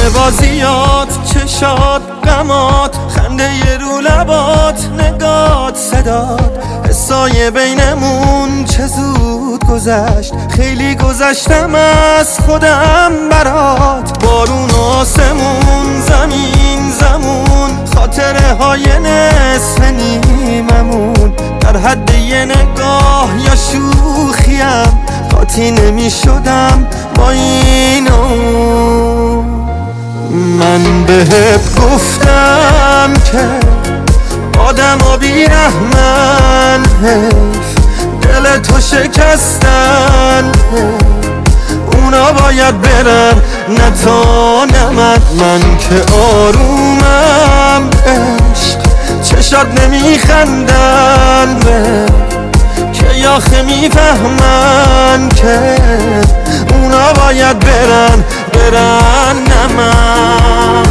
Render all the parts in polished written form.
بازیات، چشات، غمات، خنده رو لبات، نگات، صدات، حسای بینمون چه زود گذشت. خیلی گذشتم از خودم برات. بارون آسمون، زمین زمون، خاطره های نصف نیممون، در حد یه نگاه یا شوخیم قاطی نمی شدم با اینو. من بهت گفتم که آدم بیرحمن، دل تو شکستن، اونا باید برن نه تا نه من که آرومم. عشق چشات نمیخندن که آخه میفهمن که اونا باید برن نه من.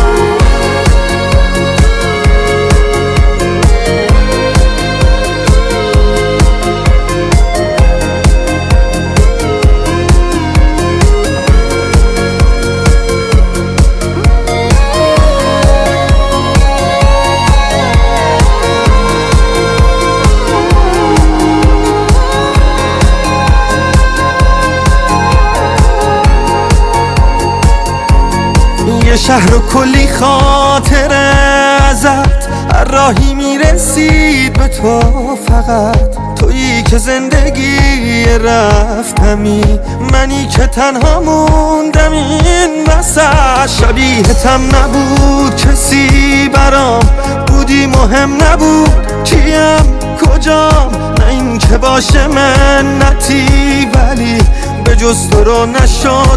یه شهر و کلی خاطره ازت، هر راهی میرسید به تو فقط. تویی که زندگی رفتمی، منی که تنها موندم این وسط. شبیهتم نبود کسی برام، بودی مهم نبود کیم کجام. نه این که باشه منتی، ولی به جز تو رو نشد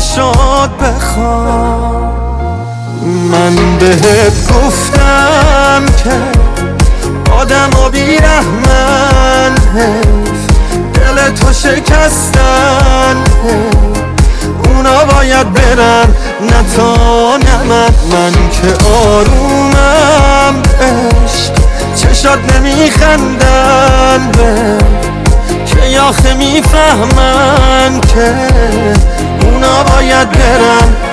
بخوام. من بهت گفتم که آدم بیرحمن، دل تو شکستن، اونا باید برن نه تا نه من که آرومم. عشق چشات نمیخندن که آخه میفهمن که اونا باید برن